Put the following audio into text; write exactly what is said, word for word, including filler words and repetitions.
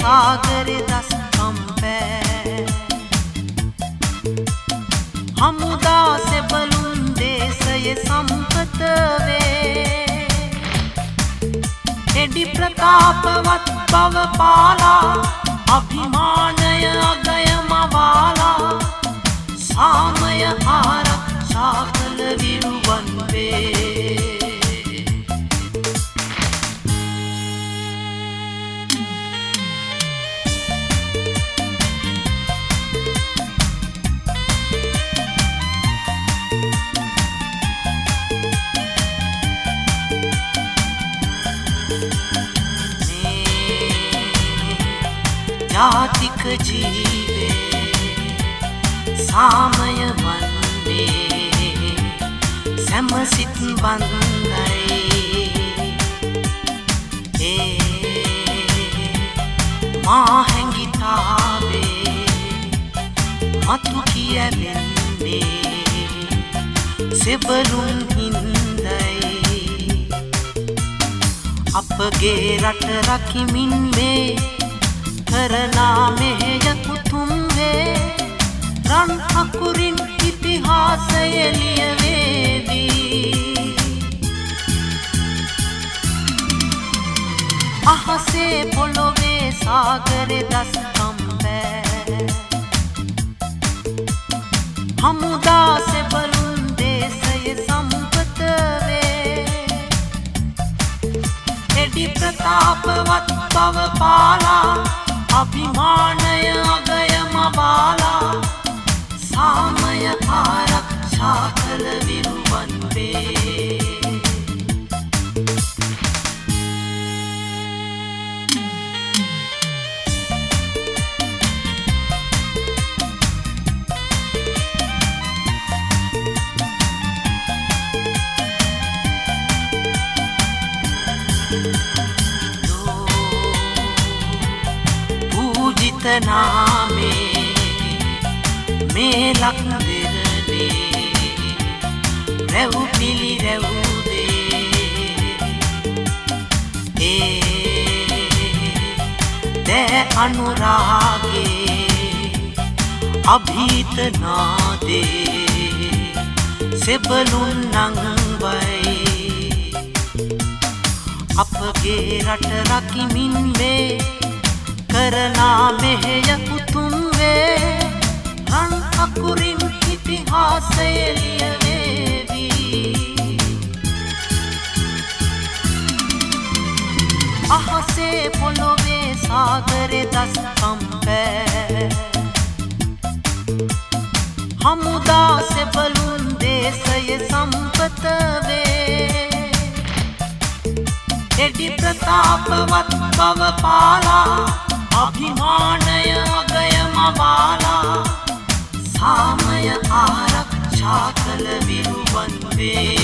සාගරේ දස් කම්පෑ හමුදා සෙබළුන් දේශයේ සම්පත වේ එඩි ප්‍රතාපවත් බව පාලා අභිමානය අගයම වාලා සාමය ආරක්ෂා කළ විරුවන් වේ ජාතික ජීවේ සාමය වන්නේ සැමසිත බන්ධයි ඒ මා හැඟිතාවේ මතු කියවෙන්නේ සෙබළුන් හින්දයි අපගේ රට රකිමින් මේ කරනා මෙහෙය උතුම් වේ රන් අකුරින් ඉතිහාසය ලියවේවි අහසේ පොළොවේ සාගරේ දස් කම්පෑ හමුදා සෙබළුන් දේශයේ සම්පත වේ එඩි ප්‍රතාපවත් බව පාලා අභිමානය අගයම බාලා සාමය ආරක්ෂා කළ විරුවන් වේ नामे මේ ලක්දිරනේ රැව් පිලි රැව් දේ ඒ දෑ අනුරාගේ අභීත නාදේ සෙබළුන් නංවයි අපගේ රට රකිමින් වේ කරනා මෙහෙය උතුම් වේ රන් අකුරින් ඉතිහාසය ලියවේවි අහසේ පොළොවේ සාගරේ දස් කම්පෑ හමුදා සෙබළුන් දේශයේ සම්පත වේ එඩි ප්‍රතාපවත් බව පාලා අභිමානය අගයම බාලා සාමය ආරක්ෂා කළ විරුවන් වේ